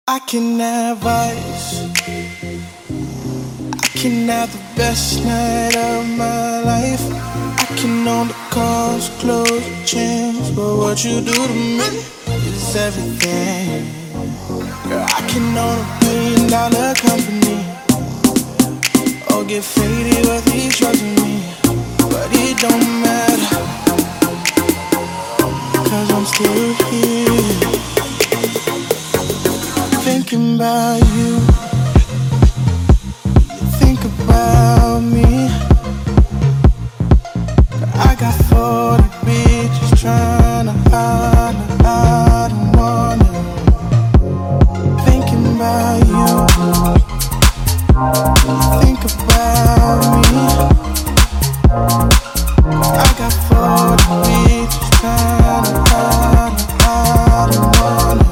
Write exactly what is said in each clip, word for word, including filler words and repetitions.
I can have ice. I can have the best night of my life. I can own the cars, clothes, chains, but what you do to me is everything. Girl, I can own a billion dollar company or get faded with these drugs with me, but it don't matter, cause I'm still here thinking about you. You think about me. I got forty bitches tryna hide, I don't wanna. Thinking about you. You think about me. I got forty bitches tryna hide, I don't wanna.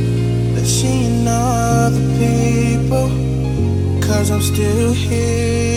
I'm still here